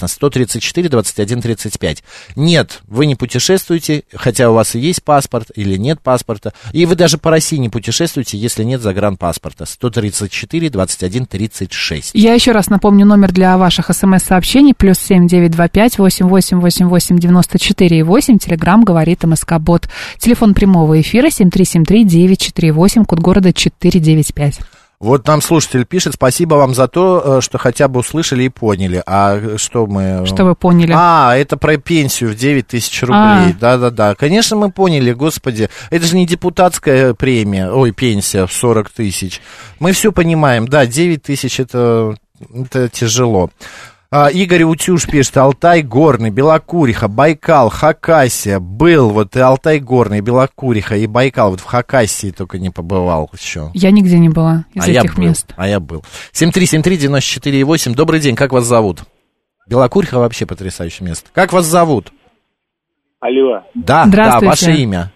134, 21, 35. Нет, вы не путешествуете, хотя у вас и есть паспорт, или нет паспорта. И вы даже по России не путешествуете, если нет загранпаспорта. 134, 21, 36. Я еще раз напомню номер для ваших смс-сообщений. +7 925 88 88 94 8. Телеграм говорит МСК-бот. Телефон прямого эфира 7373 948, код города 495. Вот нам слушатель пишет: спасибо вам за то, что хотя бы услышали и поняли. А что мы... Что вы поняли? Это про пенсию в 9 тысяч рублей. Да-да-да. Конечно, мы поняли, господи. Это же не депутатская премия, пенсия в 40 тысяч. Мы все понимаем. Да, 9 тысяч это тяжело. Игорь Утюж пишет: Алтай Горный, Белокуриха, Байкал, Хакасия. Был вот и Алтай Горный, Белокуриха, и Байкал. Вот в Хакасии только не побывал еще. Я нигде не была из этих мест. Я был. 7373948. Добрый день, как вас зовут? Белокуриха вообще потрясающее место. Как вас зовут? Алло. Да, ваше имя.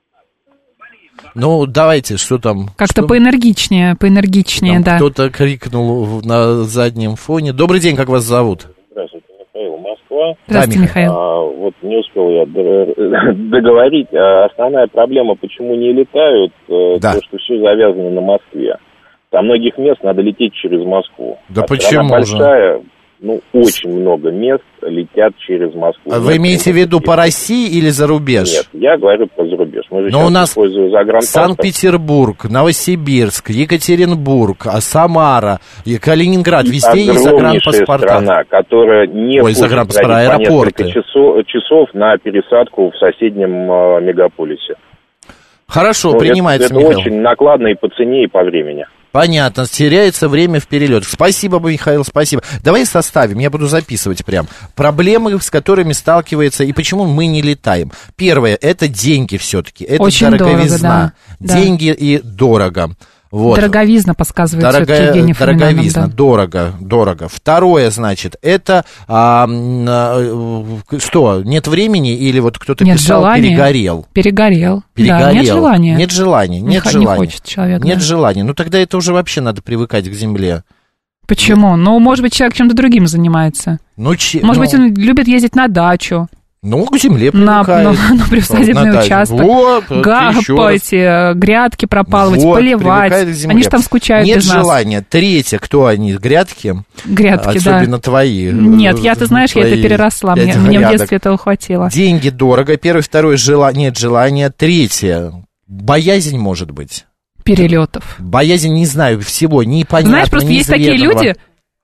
Ну, давайте, что там? Как-то поэнергичнее, да. Кто-то крикнул на заднем фоне. Добрый день, как вас зовут? Здравствуйте, Михаил, Москва. Здравствуйте, Михаил. Вот не успел я договорить. Основная проблема, почему не летают, то, что все завязано на Москве. До многих мест надо лететь через Москву. Да почему же? Страна большая, очень много мест летят через Москву. А вы имеете в виду по России или за рубеж? Нет, я говорю по зарубеж. Но у нас Санкт-Петербург, Новосибирск, Екатеринбург, Самара, Калининград, везде есть загранпаспорта. Страна, которая не может аэропорты. часов на пересадку в соседнем мегаполисе. Хорошо, принимается, это Михаил. Это очень накладно и по цене, и по времени. Понятно, теряется время в перелет. Спасибо, Михаил, спасибо. Давай составим, я буду записывать прям. Проблемы, с которыми сталкивается и почему мы не летаем. Первое, это деньги все-таки. Это очень дороговизна. Дорого, да. Деньги и дорого. Вот. Дороговизна подсказывает все-таки Евгений Фомин. Дороговизна, дорого. Второе, значит, это что, нет времени или вот кто-то нет писал, желания. Перегорел. Да, нет желания. Нет желания. Не хочет человек. Нет желания. Ну тогда это уже вообще надо привыкать к земле. Почему? Ну, может быть, человек чем-то другим занимается. Может быть, он любит ездить на дачу. К земле привыкает. На приусадебный участок. Грядки пропалывать, поливать. Они же там скучают без нас. Нет желания. Третье, кто они? Грядки? Грядки, да. Особенно твои. Нет, ты знаешь, я это переросла. Мне в детстве этого хватило. Деньги дорого. Первое, второе, нет желания. Третье, боязнь может быть. Перелетов. Боязнь, не знаю, всего непонятно. Знаешь, просто есть такие люди...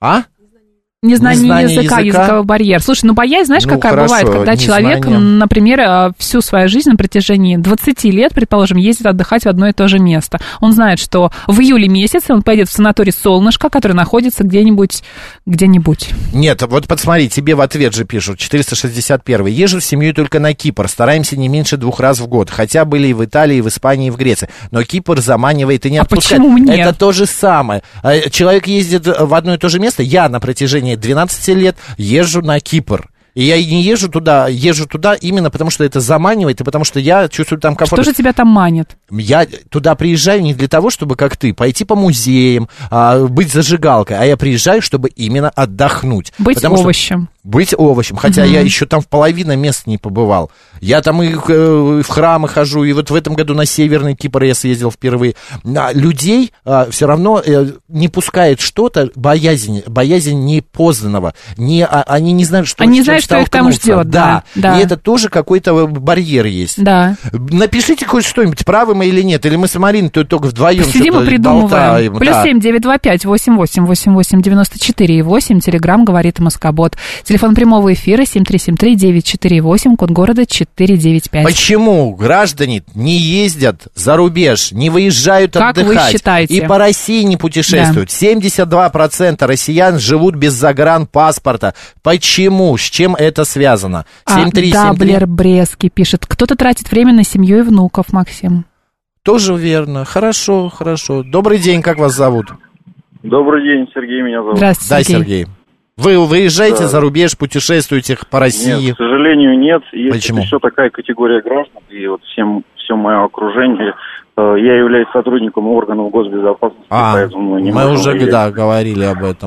Незнание языка, языковой барьер. Слушай, боязнь, знаешь, какая бывает, когда человек, например, всю свою жизнь на протяжении 20 лет, предположим, ездит отдыхать в одно и то же место. Он знает, что в июле месяце он поедет в санаторий «Солнышко», который находится где-нибудь. Нет, вот посмотри, тебе в ответ же пишут, 461. Езжу с семьей только на Кипр, стараемся не меньше 2 раз в год, хотя были и в Италии, и в Испании, и в Греции. Но Кипр заманивает и не отпускает. Почему нет? Это то же самое. Человек ездит в одно и то же место, я на протяжении 12 лет езжу на Кипр. И я не езжу туда именно потому, что это заманивает, и потому что я чувствую там комфорт. Что же тебя там манит? Я туда приезжаю не для того, чтобы, как ты, пойти по музеям, быть зажигалкой, а я приезжаю, чтобы именно отдохнуть. Быть овощем. Быть овощем, хотя я еще там в половине мест не побывал. Я там и в храмы хожу, и вот в этом году на Северный Кипр я съездил впервые. Людей все равно не пускает что-то, боязнь непознанного. Они не знают, что что их там ждет. Да. И это тоже какой-то барьер есть. Да. Напишите хоть что-нибудь, правы мы или нет, или мы с Мариной только вдвоем сидим и придумываем. +7 925 88 88 94 8. Телеграм говорит МСК-бот. Телефон прямого эфира 7373 948, код города 495. Почему граждане не ездят за рубеж, не выезжают как отдыхать? Как вы считаете? И по России не путешествуют. Да. 72% россиян живут без загранпаспорта. Почему? С чем это связано? 7373. Даблер Брески пишет. Кто-то тратит время на семью и внуков, Максим. Тоже верно. Хорошо. Добрый день, как вас зовут? Добрый день, Сергей меня зовут. Здравствуйте, Сергей. Да, Сергей. Вы выезжаете за рубеж, путешествуете по России? Нет, к сожалению, нет. Почему? Есть еще такая категория граждан, и вот все мое окружение. Я являюсь сотрудником органов госбезопасности, поэтому не мы уже говорили об этом.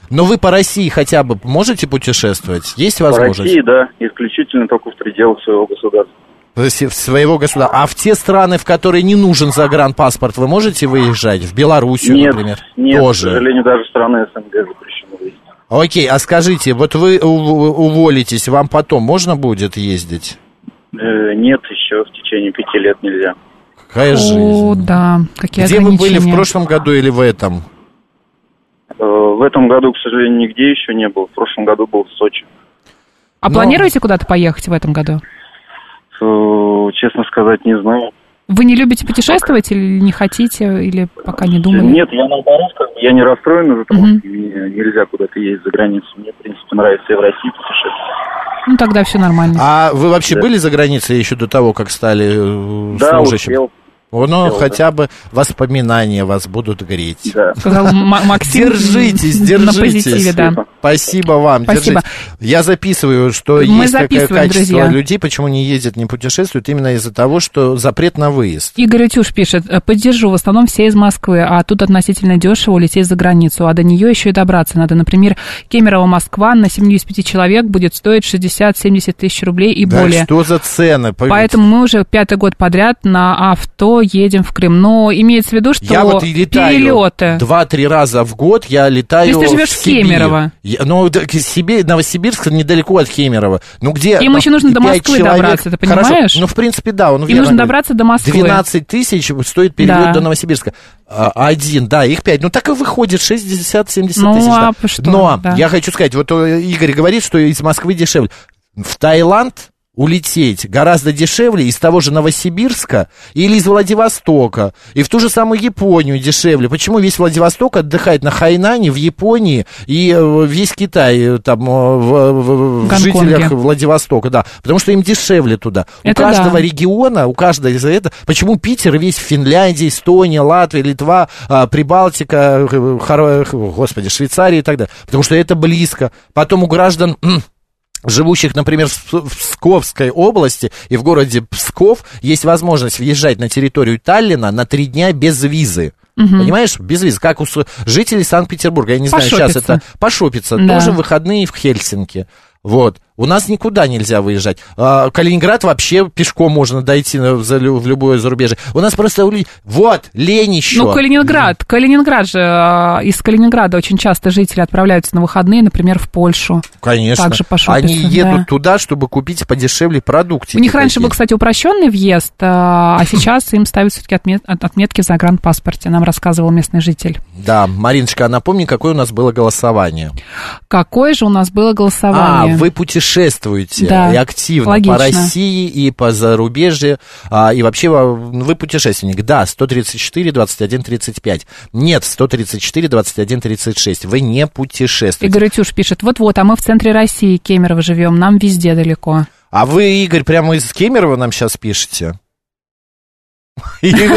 Но вы по России хотя бы можете путешествовать? Есть возможность? По России, да, исключительно только в пределах своего государства. Своего государства. А в те страны, в которые не нужен загранпаспорт, вы можете выезжать? В Белоруссию, например? Нет, тоже. К сожалению, даже страны СНГ запрещено выезжать. Окей, а скажите, вот вы уволитесь, вам потом можно будет ездить? Нет, еще в течение 5 лет нельзя. Какая жизнь? О, да, какие Где ограничения. вы были в прошлом году или в этом? В этом году, к сожалению, нигде еще не был. В прошлом году был в Сочи. А планируете куда-то поехать в этом году? Честно сказать, не знаю. Вы не любите путешествовать или не хотите, или пока не думали? Нет, я наоборот, я не расстроен из-за того, что нельзя куда-то ездить за границу. Мне, в принципе, нравится и в России путешествовать. Ну, тогда все нормально. А вы вообще были за границей еще до того, как стали служащим? Да, успел. Ну, хотя бы воспоминания вас будут греть. Да. Сказал Максим. Держитесь. На позитиве, да. Спасибо вам. Спасибо. Держитесь. Я записываю, что Мы есть такое качество друзья. людей, почему не ездят, не путешествуют, именно из-за того, что запрет на выезд. Игорь Утюж пишет: поддержу, в основном все из Москвы, а тут относительно дешево улететь за границу, а до нее еще и добраться надо. Например, Кемерово-Москва на семью из 5 человек будет стоить 60-70 тысяч рублей и да, более. Что за цены? Поэтому мы уже 5-й год подряд на авто едем в Крым. Но имеется в виду, что я вот летаю перелеты 2-3 раза в год, я летаю в Сибирь. Если ты живешь в Кемерово. Новосибирск недалеко от Кемерово. Ну, где, им еще нужно до Москвы добраться, ты понимаешь? Хорошо. Ну, в принципе, да. Им нужно добраться до Москвы. 12 тысяч стоит перелет до Новосибирска. Один, да, их 5. Ну, так и выходит 60-70 тысяч. А что? Но я хочу сказать, вот Игорь говорит, что из Москвы дешевле. В Таиланд улететь гораздо дешевле из того же Новосибирска или из Владивостока. И в ту же самую Японию дешевле. Почему весь Владивосток отдыхает на Хайнане, в Японии, и весь Китай там в жителях Владивостока, да. Потому что им дешевле туда. Это у каждого региона, у каждого из этого. Почему Питер весь в Финляндии, Эстония, Латвия, Литва, Прибалтика, Швейцария и так далее. Потому что это близко. Потом у граждан, живущих, например, в Псковской области и в городе Псков, есть возможность въезжать на территорию Таллина на 3 дня без визы. Понимаешь, без визы, как у жителей Санкт-Петербурга. Я не знаю, сейчас это пошопиться. Да. Тоже выходные в Хельсинки. Вот. У нас никуда нельзя выезжать. Калининград вообще пешком можно дойти в любое зарубежье. У нас просто... Вот, лень еще. Ну, Калининград же... Из Калининграда очень часто жители отправляются на выходные, например, в Польшу. Конечно. Также пошопиться. Они едут туда, чтобы купить подешевле продукты. У них раньше был, кстати, упрощенный въезд, а сейчас им ставят все-таки отметки в загранпаспорте. Нам рассказывал местный житель. Да, Мариночка, а напомни, какое у нас было голосование? Какое же у нас было голосование? Вы путешествуете и активно по России и по зарубежью, и вообще вы путешественник. Да, 134, 21, 35. Нет, 134, 21, 36. Вы не путешествуете. Игорь Утюж пишет: вот-вот, а мы в центре России, Кемерово живем, нам везде далеко. А вы, Игорь, прямо из Кемерово нам сейчас пишете? Скажите,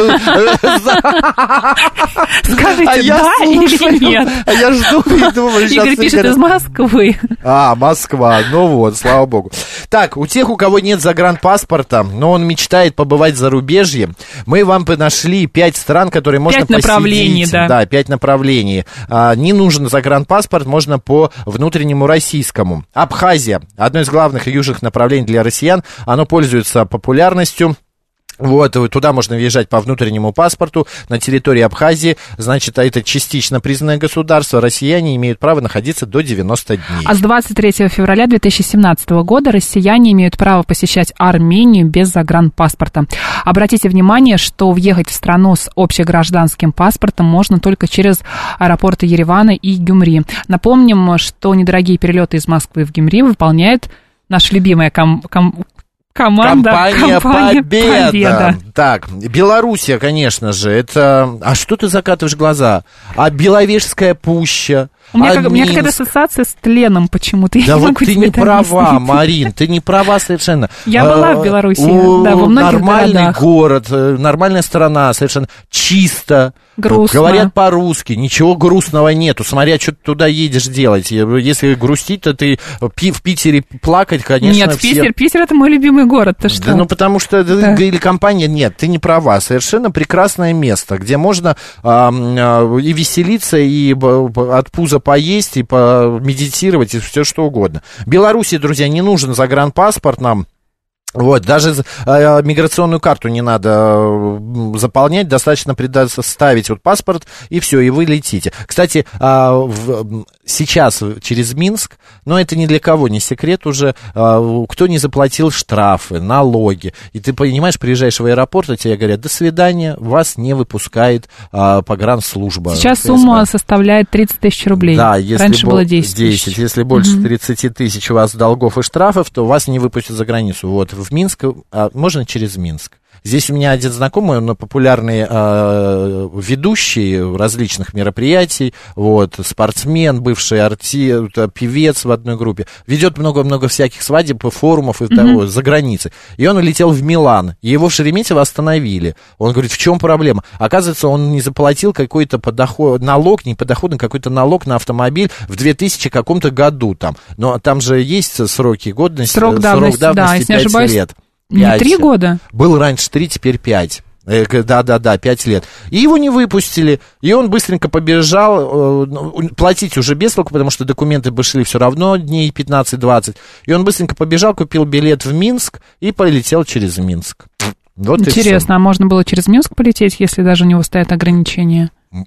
да или нет? А я жду и думаю, сейчас Игорь пишет из Москвы. Москва, ну вот, слава богу. Так, у тех, у кого нет загранпаспорта, но он мечтает побывать в зарубежье, мы вам нашли 5 стран, которые можно посетить. 5 направлений, да. Да, 5 направлений. Не нужен загранпаспорт, можно по внутреннему российскому. Абхазия, одно из главных южных направлений для россиян, оно пользуется популярностью. Вот, туда можно въезжать по внутреннему паспорту на территории Абхазии. Значит, это частично признанное государство. Россияне имеют право находиться до 90 дней. А с 23 февраля 2017 года россияне имеют право посещать Армению без загранпаспорта. Обратите внимание, что въехать в страну с общегражданским паспортом можно только через аэропорты Еревана и Гюмри. Напомним, что недорогие перелеты из Москвы в Гюмри выполняет наша любимая Компания Победа. Так, Белоруссия, конечно же, это... А что ты закатываешь глаза? А Беловежская пуща? У меня какая-то ассоциация с тленом почему-то. Да вот ты не права, Марин, ты не права совершенно. Я была в Беларуси, да, во многих нормальный город, нормальная страна, совершенно чисто. Грустно. Говорят по-русски, ничего грустного нету, смотря, что ты туда едешь делать. Если грустить, то ты в Питере плакать, конечно. Нет, Питер это мой любимый город, ты что? Да, ну, потому что, или компания, нет, ты не права, совершенно прекрасное место, где можно и веселиться, и от пуза поесть, и помедитировать, и все что угодно. Беларуси, друзья, не нужен загранпаспорт нам. Вот, даже миграционную карту не надо заполнять, достаточно предоставить вот паспорт, и все, и вы летите. Кстати, сейчас через Минск, но это ни для кого не секрет уже, кто не заплатил штрафы, налоги, и ты понимаешь, приезжаешь в аэропорт, и тебе говорят: до свидания, вас не выпускает погранслужба. Сейчас сумма составляет 30 тысяч рублей, да, раньше было 10 тысяч. Если больше 30 тысяч у вас долгов и штрафов, то вас не выпустят за границу. Вот. В Минск, можно через Минск. Здесь у меня один знакомый, он популярный ведущий различных мероприятий, вот, спортсмен, бывший певец в одной группе, ведет много-много всяких свадеб, форумов и того, за границей. И он улетел в Милан, и его в Шереметьево остановили. Он говорит: в чем проблема? Оказывается, он не заплатил какой-то налог, не подоходный, какой-то налог на автомобиль в 2000 каком-то году там. Но там же есть сроки годности, срок давности да, 5 лет. Не 3 года? Был раньше 3, теперь 5. Да, 5 лет. И его не выпустили, и он быстренько побежал, платить уже без толку, потому что документы бы шли все равно дней 15-20. И он быстренько побежал, купил билет в Минск и полетел через Минск. Вот. Интересно, а можно было через Минск полететь, если даже у него стоят ограничения?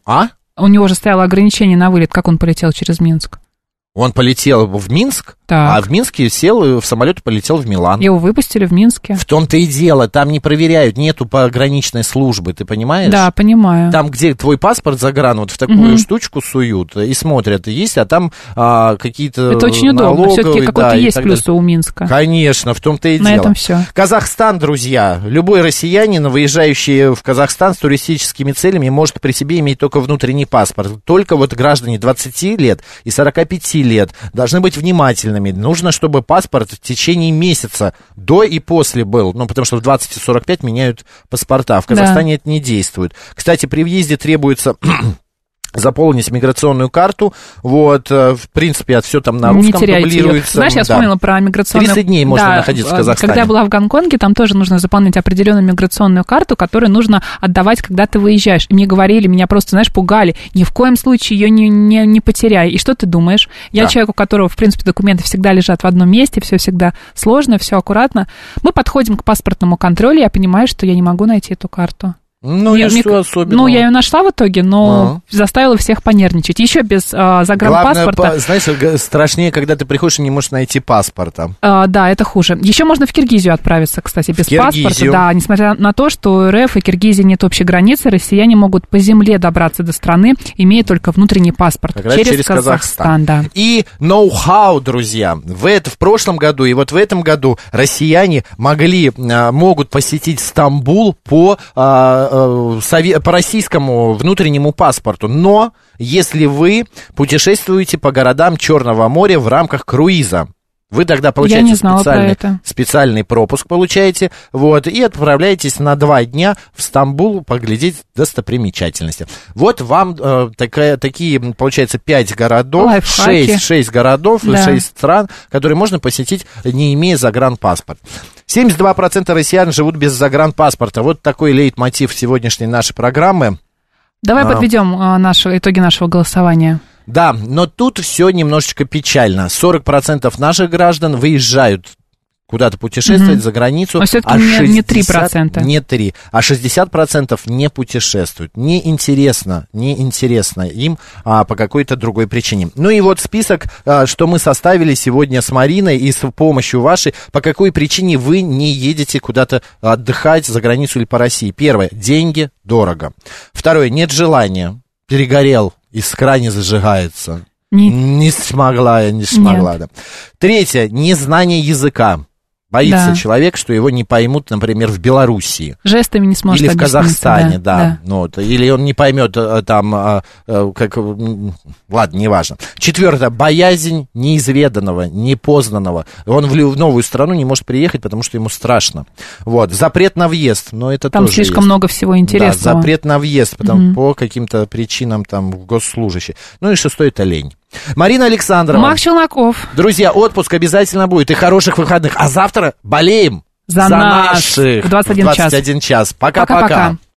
У него же стояло ограничение на вылет, как он полетел через Минск? Он полетел в Минск, а в Минске сел в самолет и полетел в Милан. Его выпустили в Минске. В том-то и дело, там не проверяют, нету пограничной службы, ты понимаешь? Да, понимаю. Там, где твой паспорт загран, вот в такую штучку суют и смотрят, есть, а там какие-то это очень удобно, все-таки какой-то есть плюс у Минска. Конечно, в том-то и дело. На этом все. Казахстан, друзья, любой россиянин, выезжающий в Казахстан с туристическими целями, может при себе иметь только внутренний паспорт. Только вот граждане 20 лет и 45 лет должны быть внимательными. Нужно, чтобы паспорт в течение месяца до и после был. Ну, потому что в 20 и 45 меняют паспорта. В Казахстане это не действует. Кстати, при въезде требуется заполнить миграционную карту, вот, в принципе, все там на русском дублируется. Знаешь, я вспомнила про миграционную... 30 дней можно находиться в Казахстане. Когда я была в Гонконге, там тоже нужно заполнить определенную миграционную карту, которую нужно отдавать, когда ты выезжаешь. И мне говорили, меня просто, знаешь, пугали, ни в коем случае ее не потеряй. И что ты думаешь? Я человек, у которого, в принципе, документы всегда лежат в одном месте, все всегда сложно, все аккуратно. Мы подходим к паспортному контролю, я понимаю, что я не могу найти эту карту. Ну, и что особенного? Ну, я ее нашла в итоге, но заставила всех понервничать. Еще без загранпаспорта. Главное, знаешь, страшнее, когда ты приходишь и не можешь найти паспорта. Да, это хуже. Еще можно в Киргизию отправиться, кстати, без паспорта. Да, несмотря на то, что у РФ и Киргизии нет общей границы, россияне могут по земле добраться до страны, имея только внутренний паспорт. Через Казахстан. Да. И ноу-хау, друзья. В прошлом году и вот в этом году россияне могут посетить Стамбул по российскому внутреннему паспорту. Но если вы путешествуете по городам Черного моря в рамках круиза, вы тогда получаете специальный пропуск, получаете, вот, и отправляетесь на 2 дня в Стамбул поглядеть достопримечательности. Вот вам такие, получается, 5 городов, 6 городов, 6 стран, которые можно посетить, не имея загранпаспорт. 72% россиян живут без загранпаспорта. Вот такой лейтмотив сегодняшней нашей программы. Давай подведем итоги нашего голосования. Да, но тут все немножечко печально. 40% наших граждан выезжают куда-то путешествовать за границу, но все-таки не 3%. Не 3%, а 60% не путешествуют. Неинтересно им по какой-то другой причине. Ну и вот список, что мы составили сегодня с Мариной и с помощью вашей, по какой причине вы не едете куда-то отдыхать за границу или по России. Первое, деньги дорого. Второе, нет желания, перегорел, из крана зажигается. Не смогла. Да. Третье, незнание языка. Боится человек, что его не поймут, например, в Белоруссии. Жестами не сможет объяснить. Или в Казахстане, да. Вот, или он не поймет там, ладно, неважно. Четвертое, боязнь неизведанного, непознанного. Он в новую страну не может приехать, потому что ему страшно. Вот, запрет на въезд, но это там тоже слишком много всего интересного. Да, запрет на въезд, по каким-то причинам там госслужащие. Ну и шестое, это лень. Марина Александрова. Макс Челноков. Друзья, отпуск обязательно будет. И хороших выходных. А завтра болеем за наших. В 21 час. Пока-пока.